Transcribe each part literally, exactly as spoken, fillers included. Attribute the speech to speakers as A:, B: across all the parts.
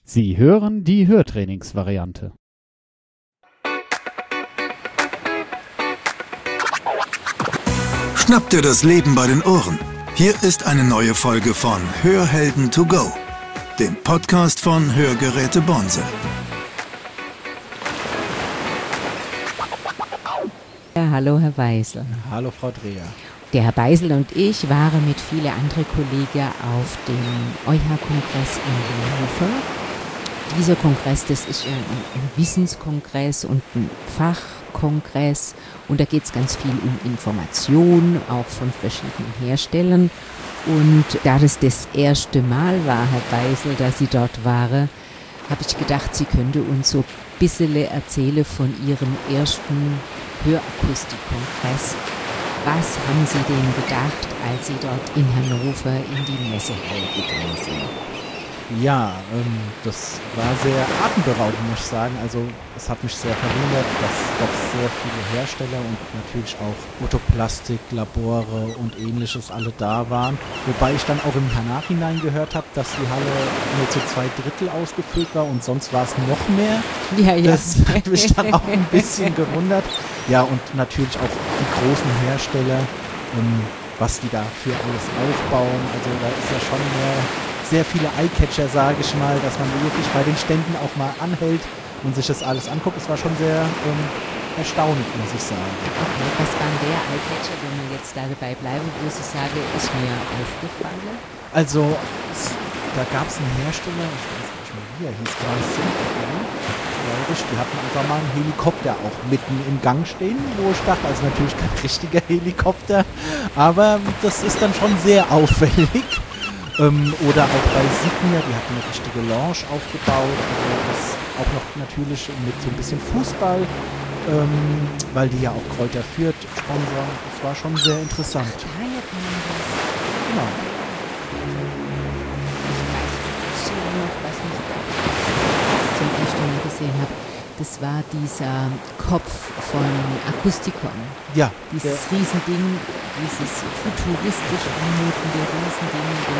A: Sie hören die Hörtrainingsvariante.
B: Schnapp dir das Leben bei den Ohren. Hier ist eine neue Folge von Hörhelden to go, dem Podcast von Hörgeräte Bonse.
C: Ja, hallo Herr Beisel.
D: Hallo Frau Dreher.
C: Der Herr Beisel und ich waren mit vielen anderen Kollegen auf dem E U H A-Kongress in Hannover. Dieser Kongress, das ist ein, ein Wissenskongress und ein Fachkongress und da geht es ganz viel um Information, auch von verschiedenen Herstellern. Und da das das erste Mal war, Herr Beisel, dass Sie dort waren, habe ich gedacht, Sie könnte uns so ein bisschen erzählen von Ihrem ersten Hörakustikkongress. Was haben Sie denn gedacht, als Sie dort in Hannover in die Messehalle gegangen sind?
D: Ja, ähm, das war sehr atemberaubend, muss ich sagen. Also es hat mich sehr verwundert, dass doch sehr viele Hersteller und natürlich auch Otoplastik, Labore und ähnliches alle da waren. Wobei ich dann auch im Nachhinein gehört habe, dass die Halle nur zu zwei Drittel ausgefüllt war und sonst war es noch mehr.
C: Ja, ja.
D: Das hat mich dann auch ein bisschen gewundert. Ja, und natürlich auch die großen Hersteller, ähm, was die da für alles aufbauen. Also da ist ja schon mehr... sehr viele Eyecatcher, sage ich mal, dass man wirklich bei den Ständen auch mal anhält und sich das alles anguckt. Es war schon sehr ähm, erstaunlich, muss ich sagen.
C: Okay, was war denn der Eyecatcher, wenn wir jetzt da dabei bleiben, wo Sie sagen, ist mir aufgefallen?
D: Also, es, da gab es einen Hersteller, ich weiß nicht mehr wie er hieß, glaube ich, die hatten einfach mal einen Helikopter auch mitten im Gang stehen, wo ich dachte, also natürlich kein richtiger Helikopter, aber das ist dann schon sehr auffällig. Ähm, oder auch bei Signia, die hatten eine richtige Lounge aufgebaut, also das auch noch natürlich mit so ein bisschen Fußball, ähm, weil die ja auch Kräuter Fürth sponsern. Das war schon sehr interessant.
C: Ach, daher kann man das.
D: Genau.
C: Ich weiß noch, was ich da zum ersten Mal gesehen habe. Das war dieser Kopf von Akustikon.
D: Ja.
C: Dieses Riesending, dieses futuristisch anmutende Riesending, den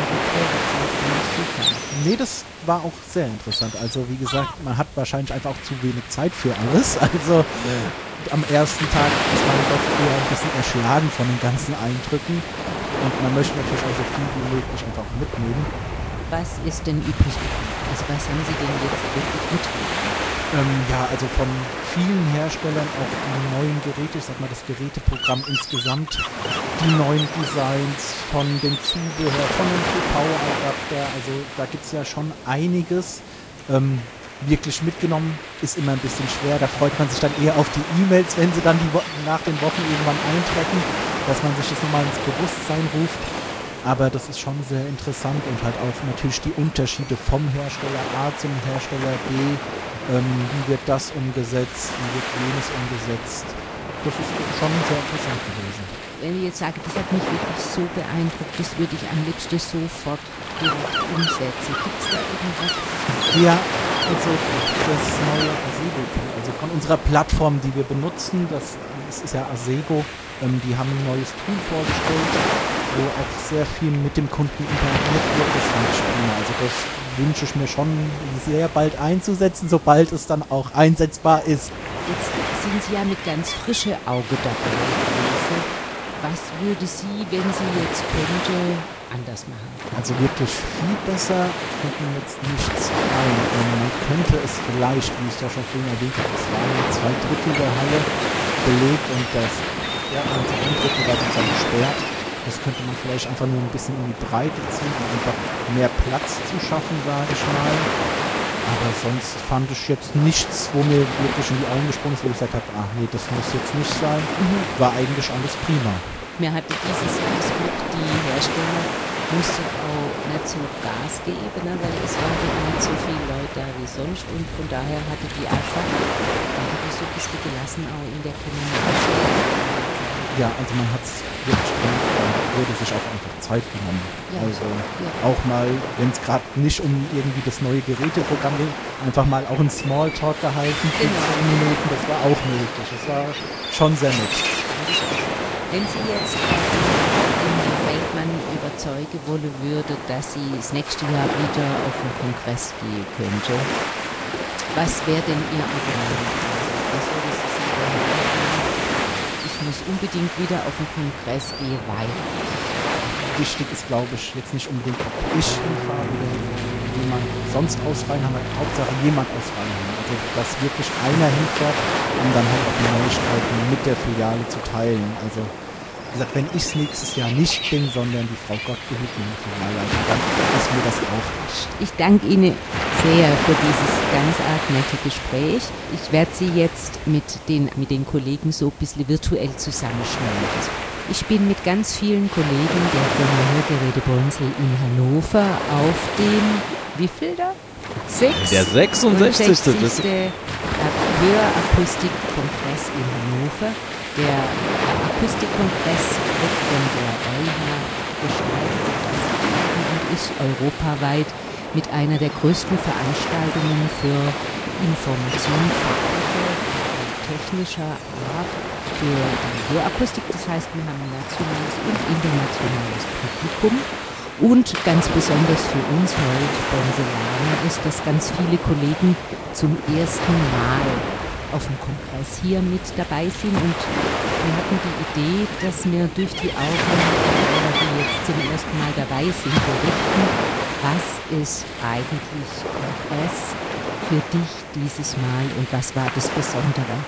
C: super.
D: Nee, das war auch sehr interessant. Also wie gesagt, man hat wahrscheinlich einfach auch zu wenig Zeit für alles. Also ja. Am ersten Tag ist man doch eher ein bisschen erschlagen von den ganzen Eindrücken. Und man möchte natürlich auch so viel wie möglich einfach auch mitnehmen.
C: Was ist denn übrig geblieben? Also was haben Sie denn jetzt wirklich mitgenommen?
D: Ähm, ja, also von vielen Herstellern auch die neuen Geräte, ich sag mal das Geräteprogramm insgesamt, die neuen Designs von dem Zubehör, von dem T V-Adapter, also da gibt es ja schon einiges. Ähm, wirklich mitgenommen ist immer ein bisschen schwer, da freut man sich dann eher auf die E-Mails, wenn sie dann die Wo- nach den Wochen irgendwann eintreffen, dass man sich das nochmal ins Bewusstsein ruft. Aber das ist schon sehr interessant und halt auch natürlich die Unterschiede vom Hersteller A zum Hersteller B. Ähm, wie wird das umgesetzt, wie wird jenes umgesetzt. Das ist schon sehr interessant gewesen.
C: Wenn ich jetzt sage, das hat mich wirklich so beeindruckt, das würde ich am liebsten sofort direkt umsetzen. Gibt es da irgendwas?
D: Ja, also das neue Asego, also von unserer Plattform, die wir benutzen, das, das ist ja Asego, ähm, die haben ein neues Tool vorgestellt, wo auch sehr viel mit dem Kunden interagiert wird. Das fand ich prima. Also das wünsche ich mir schon sehr bald einzusetzen, sobald es dann auch einsetzbar ist.
C: Jetzt sind Sie ja mit ganz frischem Auge dabei gewesen. Was würde Sie, wenn Sie jetzt könnte, anders machen?
D: Also wirklich viel besser fällt mir jetzt nichts ein. Und man könnte es vielleicht, wie ich es ja schon vorhin erwähnt habe, es waren zwei Drittel der Halle belegt und das ja, also ein Drittel war sozusagen gesperrt. Das könnte man vielleicht einfach nur ein bisschen in die Breite ziehen, um einfach mehr Platz zu schaffen, sage ich mal. Aber sonst fand ich jetzt nichts, wo mir wirklich in die Augen gesprungen ist, wo ich gesagt habe, ach nee, das muss jetzt nicht sein. Mhm. War eigentlich alles prima.
C: Mir hatte dieses Jahr das Glück, die Hersteller mussten auch nicht so Gas geben, ne, weil es waren nicht so viele Leute da wie sonst und von daher hatte die einfach die so ein bisschen gelassen auch in der Kommunikation.
D: Ja, also man hat es wirklich gemacht und wurde sich auch einfach Zeit genommen. Ja, also ja. Auch mal, wenn es gerade nicht um irgendwie das neue Geräteprogramm geht, einfach mal auch einen Smalltalk gehalten, für genau. zehn Minuten, das war auch möglich. Das war schon sehr nett.
C: Wenn Sie jetzt in Feldmann über überzeugen wollen würde, dass sie das nächste Jahr wieder auf den Kongress gehen könnte, was wäre denn Ihr Argument? Was würde Sie sagen? Ich muss unbedingt wieder auf den Kongress gehen, weil...
D: Wichtig ist, glaube ich, jetzt nicht unbedingt, ob ich hinfahre oder jemand sonst aus Rheinheim, Hauptsache jemand aus Rheinheim. Also, dass wirklich einer hinfährt, um dann halt auch die Neuigkeiten mit der Filiale zu teilen. Also, wie gesagt, wenn ich es nächstes Jahr nicht bin, sondern die Frau Gottgehüten in der Filialleitung, dann ist mir das auch nicht.
C: Ich danke Ihnen sehr für dieses ganz arg nette Gespräch. Ich werde Sie jetzt mit den, mit den Kollegen so ein bisschen virtuell zusammenschneiden. Ich bin mit ganz vielen Kollegen der Firma Hörgeräte Bonsel in Hannover auf dem, wie viel da? Sechs?
E: Der sechsundsechzigste
C: Hörakustikkongress in Hannover. Der Akustikkongress wird von der E U H gestaltet und ist europaweit mit einer der größten Veranstaltungen für Information fachlicher und technischer Art für die Hörakustik. Das heißt, wir haben ein nationales und internationales Publikum. Und ganz besonders für uns heute Bonselaner ist, dass ganz viele Kollegen zum ersten Mal auf dem Kongress hier mit dabei sind. Und wir hatten die Idee, dass wir durch die Augen derer, die jetzt zum ersten Mal dabei sind, berichten, was ist eigentlich Kongress für dich dieses Mal und was war das Besondere?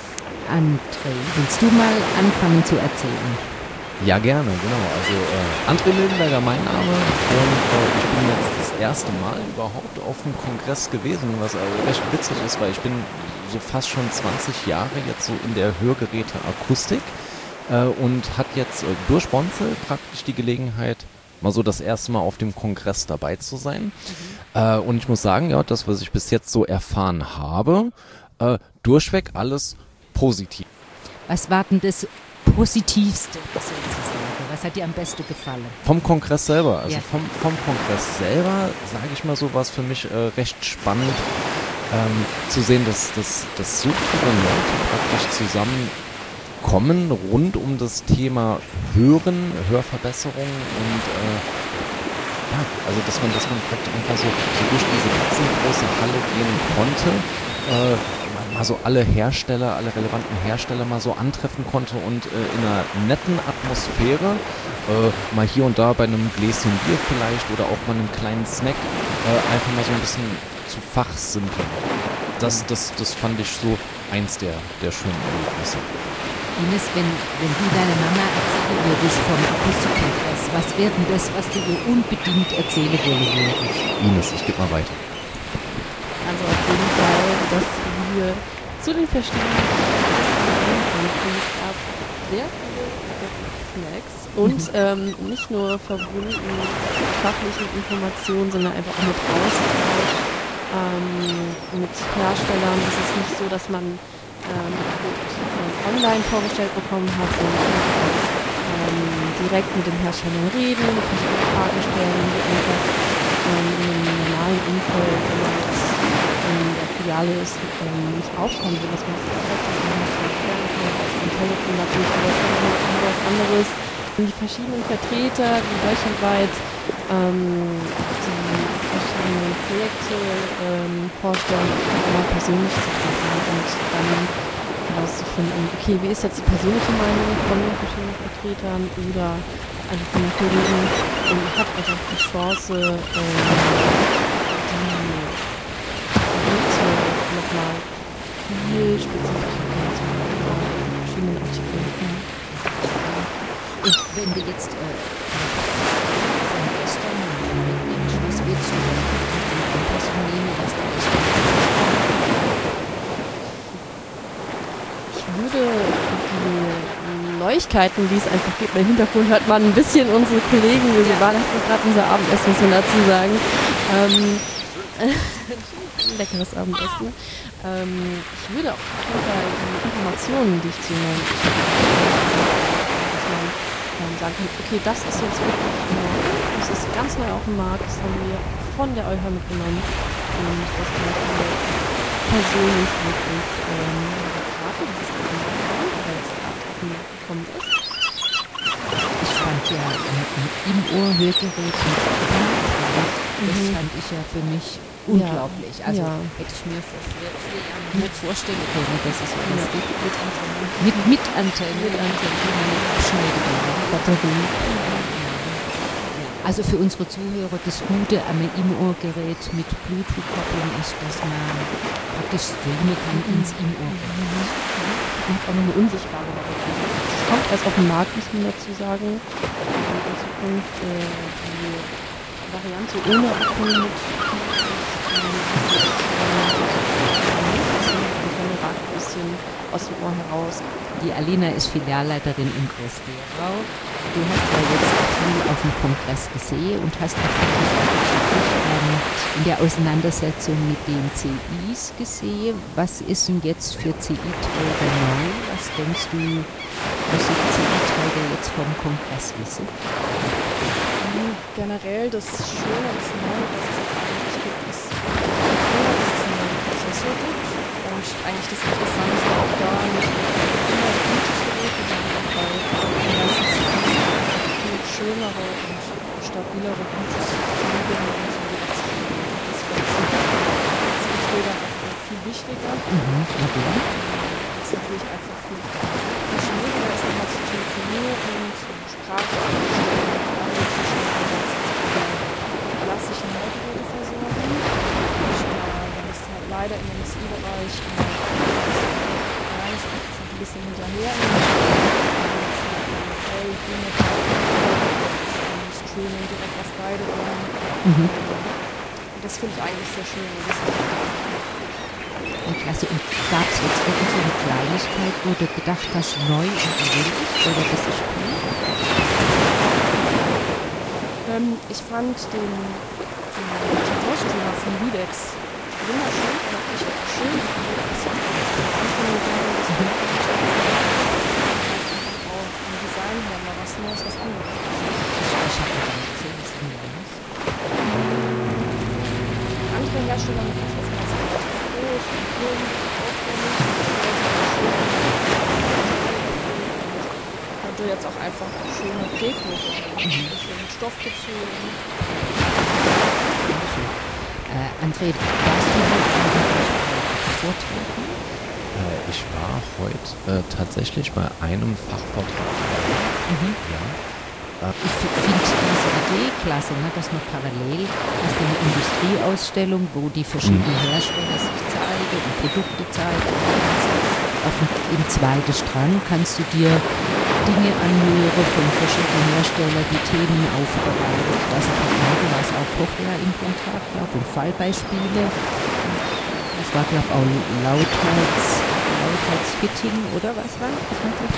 C: André, willst du mal anfangen zu erzählen?
E: Ja, gerne, genau. Also äh, André Mildenberger, mein Name, und äh, ich bin jetzt das erste Mal überhaupt auf dem Kongress gewesen, was also recht witzig ist, weil ich bin so fast schon zwanzig Jahre jetzt so in der Hörgeräte-Akustik äh, und hat jetzt äh, durch Bonsel praktisch die Gelegenheit, mal so das erste Mal auf dem Kongress dabei zu sein. Mhm. Äh, und ich muss sagen, ja, das, was ich bis jetzt so erfahren habe, äh, durchweg alles positiv.
C: Was war denn das Positivste sozusagen? Was hat dir am besten gefallen?
E: Vom Kongress selber, also
C: ja.
E: vom, vom Kongress selber, sage ich mal so, war es für mich äh, recht spannend ähm, zu sehen, dass, dass, dass so viele Leute praktisch zusammenkommen rund um das Thema Hören, Hörverbesserung und äh, ja, also dass man, dass man praktisch einfach so, so durch diese riesengroße Halle gehen konnte, äh, mal so alle Hersteller, alle relevanten Hersteller mal so antreffen konnte und äh, in einer netten Atmosphäre äh, mal hier und da bei einem Gläschen Bier vielleicht oder auch mal einem kleinen Snack äh, einfach mal so ein bisschen zu fachsimpeln. Das, das, das fand ich so eins der, der schönen Erlebnisse.
C: Ines, wenn, wenn du deine Mama erzählen würdest vom Akustikkongress, was wäre denn das, was du ihr unbedingt erzählen wollen würdest?
E: Ines, ich gebe mal weiter.
F: Also auf jeden Fall, dass wir zu den verschiedenen es gab sehr viele Snacks und ähm, nicht nur verbunden mit fachlichen Informationen, sondern einfach auch mit Austausch ähm, mit Herstellern. Es ist nicht so, dass man ähm, online vorgestellt bekommen hat, sondern ähm, direkt mit den Herstellern reden, verschiedene Fragen stellen, die einfach ähm, in einem normalen Umfeld, wenn man jetzt in der Filiale ist, ähm, nicht aufkommen will, dass man das direkt erklären kann, am Telefon natürlich, aber es ist immer was anderes. Die verschiedenen Vertreter, die deutschlandweit ähm, die verschiedenen Projekte ähm, vorstellen, mal persönlich zu treffen und dann herauszufinden, okay, wie ist jetzt die persönliche Meinung von den verschiedenen Vertretern oder einfach von den Kollegen, und ich habe einfach die Chance, ähm, die Produkte nochmal viel spezifischer kennenzulernen, in verschiedenen Artikeln.
C: Und wenn wir jetzt äh, von gestern mitnehmen, was willst du denn nehmen, was da ist?
F: Ich würde die Neuigkeiten, die es einfach gibt, im Hintergrund hört man ein bisschen unsere Kollegen, wir ja. waren gerade unser Abendessen, muss man dazu sagen. Ähm, ein leckeres Abendessen. Ähm, ich würde auch die Informationen, die ich zu nennen man sagen kann, okay, das ist jetzt wirklich neu, das ist ganz neu auf dem Markt, das haben wir von der E U H mitgenommen und das kann ich mir persönlich wirklich ähm, raten, dass es auch in der gekommen ist.
C: Ich fand ja im Ohr-Hörgerät mit Bluetooth. Das
F: Mhm.
C: fand ich ja für mich unglaublich. Also
F: Ja.
C: hätte ich mir vor vier, vier Jahren nicht vorstellen können, dass es alles
F: Ja.
C: gibt.
F: Mit Antenne.
C: Mit, mit Antenne,
F: Mit Antenne.
C: die man nicht abschneiden kann.
F: Batterie.
C: Also für unsere Zuhörer, das Gute am Im-Ohr-Gerät mit Bluetooth-Kopplung ist, dass man praktisch streamen kann ins Im-Ohr-Gerät.
F: Und auch noch eine unsichtbare Variante. Es kommt erst auf den Markt, muss man dazu sagen. Ähm, In Zukunft äh, die Variante ohne Akku mit Antenne ragt ein bisschen aus dem Ohr heraus.
C: Die Alina ist Filialleiterin im Groß-Gerau. Du hast ja jetzt viel auf dem Kongress gesehen und hast auch viel ähm, in der Auseinandersetzung mit den C Is gesehen. Was ist denn jetzt für C I-Träger neu? Was denkst du, was die C I-Träger jetzt vom Kongress wissen?
F: Ähm, Generell das Schöne, das Neue, was es jetzt eigentlich gibt, ist, dass es einen neuen Prozessor gibt. Und eigentlich das Interessanteste auch da nicht immer Bluetooth-Geräte, sondern auch bei den ganzen C Is einfach viel schönere und stabilere Bluetooth-Verbindungen und so gibt es. Das finde ich C I-Träger einfach viel wichtiger.
C: Mhm, warum?
F: Es ist natürlich einfach viel, viel schwieriger, ist nochmal zu telefonieren, zu Sprache zu verstehen, auf andere zu stellen, als die klassischen Hörgeräteversorgung. Ich war, da ist halt leider im M S I-Bereich immer ja, ich bin ein bisschen hinterher. Hey, ich bin jetzt im Streaming direkt auf beide Ohren.
C: Mhm.
F: Und das finde ich eigentlich sehr schön. Das
C: Und klasse. Und gab es jetzt irgend so eine Kleinigkeit, wo du gedacht hast, neu und ungewöhnlich? Oder das ist cool?
F: Ähm, ich fand den, den T V-Streamer von Videx wunderschön, aber ich auch schön. Das am Anfang mit dem das auch im Design her mal was Neues, was anderes.
C: Ich habe gar nicht gesehen, was du meinst.
F: Andere Hersteller machen das jetzt relativ groß und bunt und aufwendig. Könnte jetzt auch einfach schöne Dekos, ein bisschen Stoff gezogen.
C: Äh, André, warst du heute eigentlich bei Vorträgen?
E: Äh, ich war heute äh, tatsächlich bei einem Fachvortrag.
C: Mhm.
E: Ja.
C: Ich finde diese Idee klasse, ne, dass man parallel hast du eine Industrieausstellung, wo die verschiedenen Hersteller sich zeigen und Produkte zeigen. Auf dem, im zweiten Strang kannst du dir Dinge anhören von verschiedenen Herstellern, die Themen aufbereiten. Also heute war es auch Cochlea-Implantat, glaube und Fallbeispiele. Das war, glaube ich, auch Lautheits, Lautheitsfitting oder was war? Was war das?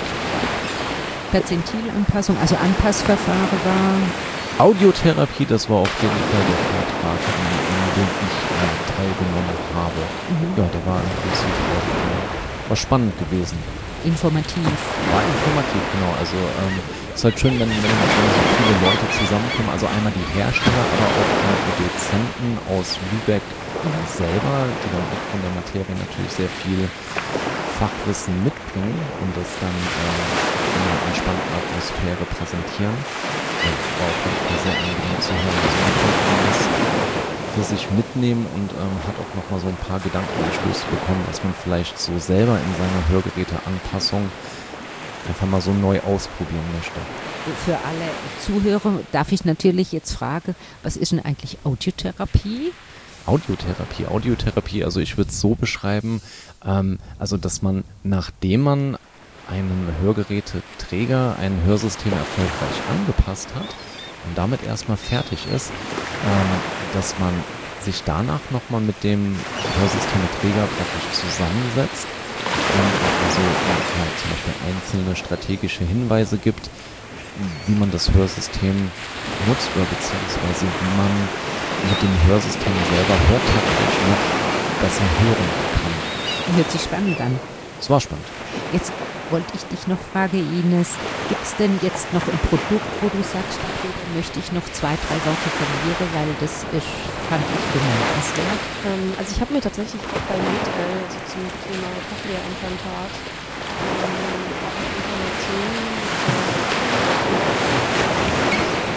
C: Perzentilanpassung, also Anpassverfahren war.
E: Audiotherapie, das war auf jeden Fall der Vortrag, in, in dem ich äh, teilgenommen habe.
C: Mhm.
E: Ja, der war im Prinzip auch, äh, war spannend gewesen.
C: Informativ.
E: War informativ, genau. Also ähm, es ist halt schön, wenn, wenn, wenn so viele Leute zusammenkommen. Also einmal die Hersteller, aber auch äh, die Dozenten aus Lübeck selber, die dann auch von der Materie natürlich sehr viel Fachwissen mitbringen und das dann äh, in einer entspannten Atmosphäre präsentieren. Das war auch wirklich sehr angenehm zu hören. Also man konnte das für sich mitnehmen und ähm, hat auch nochmal so ein paar Gedankenanstöße bekommen, dass man vielleicht so selber in seiner Hörgeräteanpassung einfach mal so neu ausprobieren möchte.
C: Für alle Zuhörer darf ich natürlich jetzt fragen, was ist denn eigentlich Audiotherapie?
E: Audiotherapie, Audiotherapie, also ich würde es so beschreiben, ähm, also dass man, nachdem man einen Hörgeräteträger, ein Hörsystem erfolgreich angepasst hat und damit erstmal fertig ist, ähm, dass man sich danach nochmal mit dem Hörsystemeträger praktisch zusammensetzt und also ja, zum Beispiel einzelne strategische Hinweise gibt, wie man das Hörsystem nutzt oder beziehungsweise wie man mit dem Hörsystem selber hörtechnisch noch besser hören kann.
C: Hört sich spannend an.
E: Es war spannend.
C: Jetzt wollte ich dich noch fragen, Ines, gibt es denn jetzt noch ein Produkt, wo du sagst, okay, da möchte ich noch zwei, drei Worte verlieren, weil das ist, fand ich bemerkenswert.
F: Ähm, also ich habe mir tatsächlich auch bei Metal, also zum Thema Cochlea-Implantat, ähm, auch Informationen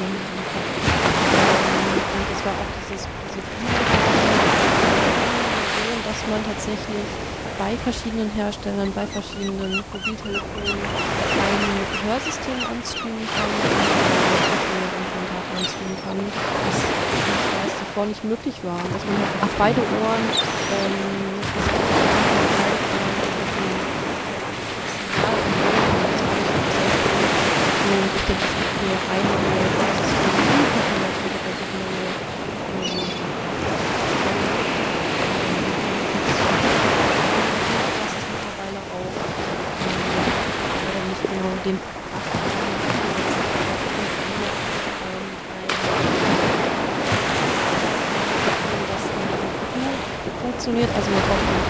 F: ähm, und es war auch dieses, diese Videoregelung, dass man tatsächlich bei verschiedenen Herstellern, bei verschiedenen Mobiltelefonen ein Hörsystem anstreamen kann und Implantate anstreamen kann, was ich weiß, davor nicht möglich war. Dass man auf beide Ohren ähm, und ich denke, es gibt nur eine mittlerweile auch nicht genau den funktioniert, also man braucht nicht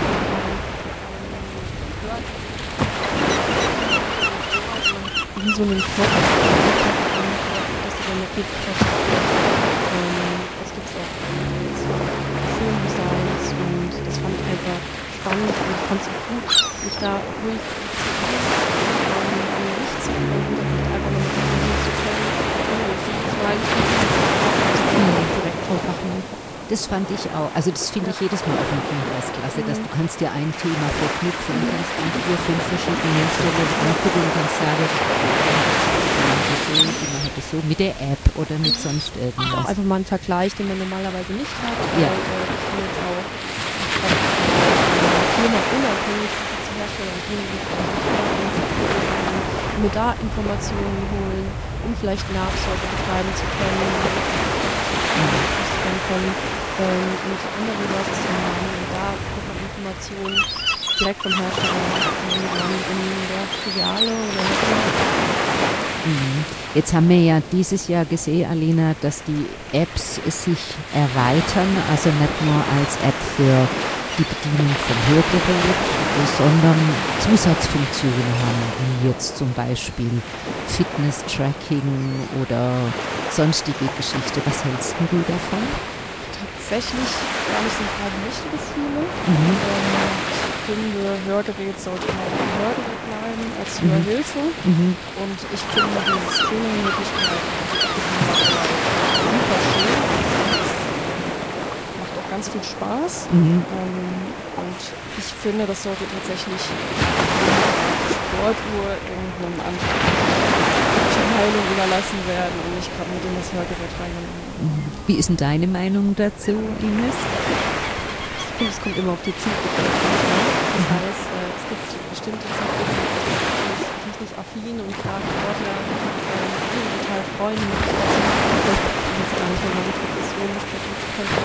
F: wie so einen Knopf, dass du dann noch geht. Das gibt es auch schöne Designs und das fand ich einfach spannend und ich fand es auch gut, mich da ruhig an nichts zu finden, einfach nur mit dem zu können, direkt vom Fachmann.
C: Das fand ich auch, also das finde ich jedes Mal auf dem Kongress klasse, dass du kannst dir ein Thema verknüpfen und kannst dann vier, fünf verschiedene Hersteller angucken und kannst sagen, die machen das so, die machen das so, mit der App oder mit sonst irgendwas.
F: Auch einfach mal einen Vergleich, den man normalerweise nicht hat.
C: Ja.
F: Weil, äh, ich bin jetzt auch Firma unabhängig zu Herstellern gehen, mir da Informationen holen, um vielleicht Nachsorge betreiben zu können. Mhm. Können, ähm, und andere Leute haben und da bekommt man Informationen direkt vom Hersteller, die man in der Filiale oder
C: mhm. Jetzt haben wir ja dieses Jahr gesehen, Alina, dass die Apps sich erweitern, also nicht nur als App für die Bedienung von Hörgerät, sondern Zusatzfunktionen haben, wie jetzt zum Beispiel Fitness-Tracking oder sonstige Geschichte. Was hältst du davon?
F: Tatsächlich gar nicht so gerade gemischte Gefühle.
C: Mhm.
F: Ähm, ich finde, Hörgerät sollte immer ein Hörgerät bleiben als Hörhilfe.
C: Mhm.
F: Und ich finde diese Streaming-Möglichkeiten super schön. Macht auch ganz viel Spaß.
C: Mhm.
F: Ähm, und ich finde, das sollte tatsächlich Sportuhr irgendeinem anderen Heilung überlassen werden und nicht gerade mit in das Hörgerät reingenommen.
C: Wie ist denn deine Meinung dazu, Ines?
F: Ich finde, es kommt immer auf die Zielgruppe an. Das heißt, äh, es gibt bestimmte Zielgruppen, die technisch affin und gerade Sportler äh, die total freuen, die Möglichkeit zu machen, jetzt gar nicht mehr mit Depressionen besprechen zu können.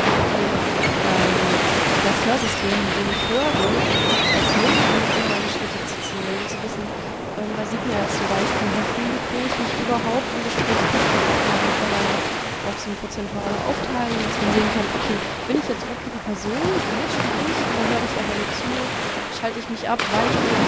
F: Das Hörsystem, mit dem ich höre, das hilft mir, um meine Schritte zu ziehen, zu wissen, ähm, da sieht man jetzt zum Beispiel, wie viel ich mich überhaupt im Gespräch auf so eine prozentuale Aufteilung, dass man sehen kann, okay, bin ich jetzt wirklich die Person, die mitspricht, und dann höre ich aber nicht zu, schalte ich mich ab, weil ich mir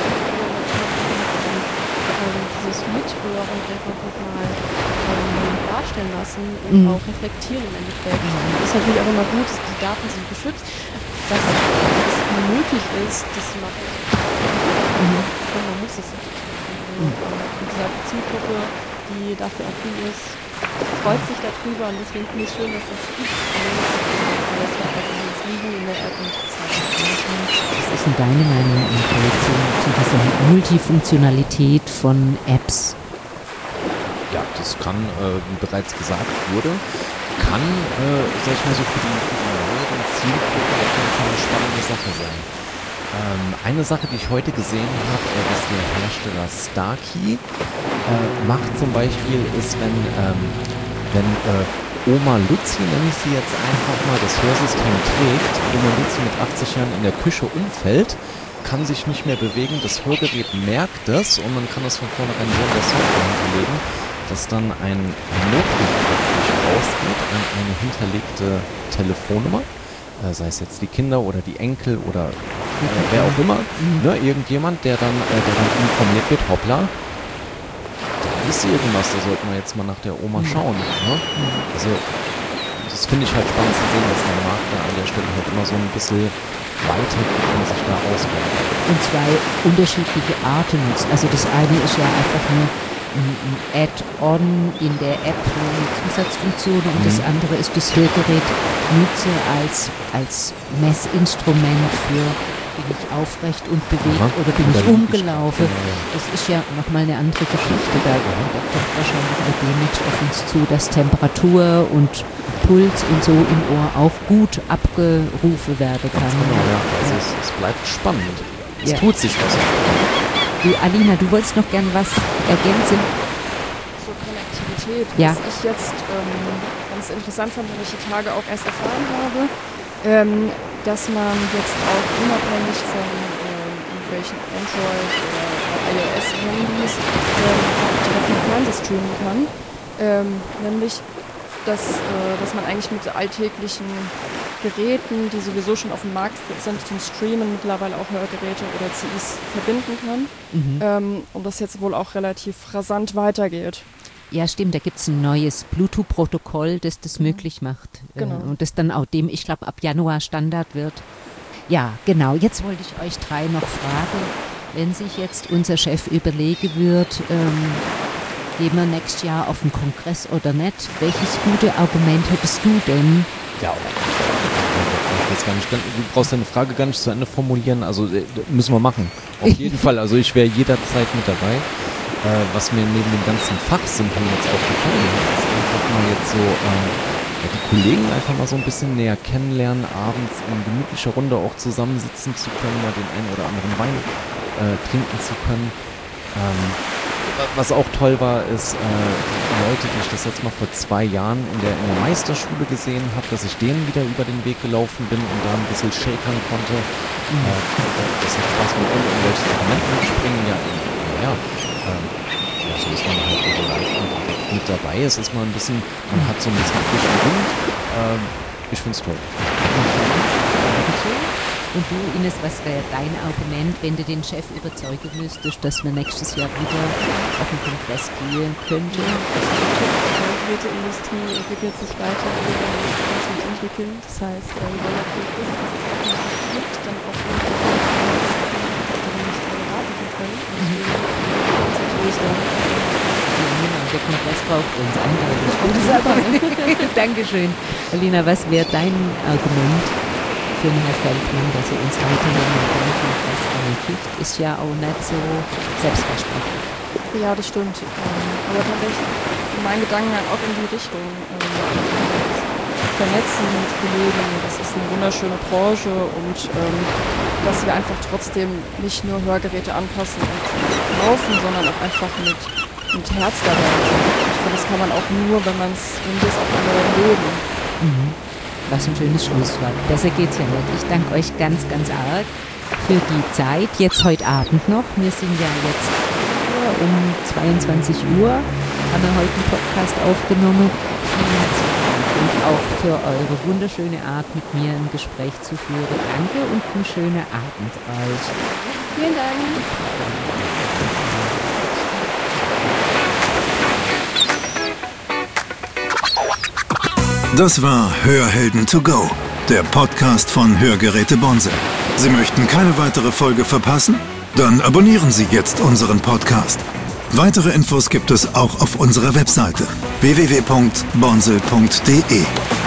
F: ähm, dieses Mithören einfach nochmal ähm, darstellen lassen und
C: mhm.
F: auch reflektieren im Endeffekt. Mhm. Das ist natürlich auch immer gut, dass die Daten sind geschützt, dass es möglich ist, das zu machen. Mhm. Und man muss es nicht. Also, mhm. Wie gesagt, die Zielgruppe, die dafür affin ist, freut sich darüber und deswegen finde ich es schön, dass es gibt. Und das wird einfach jetzt liegen in der App und
C: Was ist denn deine Meinung zu, zu dieser Multifunktionalität von Apps?
E: Ja, das kann, äh, wie bereits gesagt wurde, kann, äh, sag ich mal so, für die, für die neueren Zielgruppen auf jeden Fall eine spannende Sache sein. Ähm, eine Sache, die ich heute gesehen habe, äh, dass der Hersteller Starkey äh, macht zum Beispiel, ist, wenn, ähm, wenn äh, Oma Luzi, nenne ich sie jetzt einfach mal, das Hörsystem trägt, Oma Luzi mit achtzig Jahren in der Küche umfällt, kann sich nicht mehr bewegen, das Hörgerät merkt das und man kann das von vornherein so in der Software hinterlegen, dass dann ein Notruf praktisch rausgeht an eine hinterlegte Telefonnummer, äh, sei es jetzt die Kinder oder die Enkel oder äh, wer auch immer, mhm. ne, irgendjemand, der dann, äh, der dann informiert wird, hoppla, da ist irgendwas, da sollten wir jetzt mal nach der Oma schauen. Ne? Also das finde ich halt spannend zu sehen, dass der Markt da an der Stelle halt immer so ein bisschen weiter und sich da ausbaut.
C: Und zwei unterschiedliche Arten nutzt. Also das eine ist ja einfach nur ein Add-on in der App, eine Zusatzfunktion, und mhm. das andere ist das Hörgerät nutze als, als Messinstrument für, bin ich aufrecht und bewegt Aha. oder bin ich umgelaufen. Das ist ja nochmal eine andere Geschichte. Da, da kommt wahrscheinlich auch demnächst auf uns zu, dass Temperatur und Puls und so im Ohr auch gut abgerufen werden kann.
E: Genau, ja. Also es, es bleibt spannend. Es ja. tut sich was.
C: Du, Alina, du wolltest noch gern was ergänzen?
F: Zur Konnektivität,
C: ja.
F: was ich jetzt ähm, ganz interessant fand, weil ich die Tage auch erst erfahren habe, ähm, dass man jetzt auch unabhängig von ähm, irgendwelchen Android- oder iOS-Handys ähm, direkt den Fernseher streamen kann. Ähm, nämlich, dass, äh, dass man eigentlich mit alltäglichen Geräten, die sowieso schon auf dem Markt sind, zum Streamen mittlerweile auch Hörgeräte oder C Is verbinden kann. Mhm. Ähm, und das jetzt wohl auch relativ rasant weitergeht.
C: Ja, stimmt, da gibt es ein neues Bluetooth-Protokoll, das das mhm. möglich macht.
F: Genau.
C: Äh, und das dann auch dem, ich glaube, ab Januar Standard wird. Ja, genau. Jetzt wollte ich euch drei noch fragen, wenn sich jetzt unser Chef überlegen wird, ähm, gehen wir nächstes Jahr auf den Kongress oder nicht, welches gute Argument hättest du denn?
E: Ja, jetzt gar nicht, du brauchst deine Frage gar nicht zu Ende formulieren, also müssen wir machen. Auf jeden Fall, also ich wäre jederzeit mit dabei. Äh, was mir neben dem ganzen Fachsimpel jetzt auch gefallen hat, ist einfach mal jetzt so äh, ja, die Kollegen einfach mal so ein bisschen näher kennenlernen, abends in gemütlicher Runde auch zusammensitzen zu können, mal den einen oder anderen Wein äh, trinken zu können. Ähm, Was auch toll war, ist äh, Leute, die ich das jetzt mal vor zwei Jahren in der, in der Meisterschule gesehen habe, dass ich denen wieder über den Weg gelaufen bin und da ein bisschen shakern konnte. Mhm. Äh, das hat Spaß mit irgendwelchen Elementen springen. Ja, ja, ähm, ja, so ist man halt wieder live mit dabei. Es ist mal ein bisschen, man hat so ein bisschen frischen Wind. Ähm, ich finde es toll.
C: Und du, Ines, was wäre dein Argument, wenn du den Chef überzeugen müsstest, dass man nächstes Jahr wieder auf den Kongress gehen könnte?
F: Die Geräteindustrie entwickelt sich weiter, ganz mitentwickelt. Das heißt, äh, wenn das ist, dass es auch gibt, dann auch nicht erwarten zu können. Deswegen ist es natürlich dann.
C: Der Kongress braucht uns andere. Dankeschön. Alina, was wäre dein Argument für den Herr Feldmann, dass er uns weiterhin mit dem Kongress ermöglicht? Ist ja auch nicht so selbstverständlich.
F: Ja, das stimmt. Ähm, aber tatsächlich mein Gedanken halt auch in die Richtung. Ähm, vernetzen mit Kollegen, das ist eine wunderschöne Branche und ähm, dass wir einfach trotzdem nicht nur Hörgeräte anpassen und kaufen, sondern auch einfach mit mit Herz dabei. Ich finde, das kann man auch nur, wenn man es, wenn wir es auch alle leben.
C: Mhm. Was ein schönes Schlusswort. Besser geht's ja nicht. Ich danke euch ganz, ganz arg für die Zeit. Jetzt heute Abend noch. Wir sind ja jetzt um zweiundzwanzig Uhr, haben wir heute einen Podcast aufgenommen. Vielen herzlichen Dank und auch für eure wunderschöne Art, mit mir ein Gespräch zu führen. Danke und einen schönen Abend euch.
F: Vielen Dank.
B: Das war Hörhelden to go, der Podcast von Hörgeräte Bonse. Sie möchten keine weitere Folge verpassen? Dann abonnieren Sie jetzt unseren Podcast. Weitere Infos gibt es auch auf unserer Webseite w w w punkt bonsel punkt d e.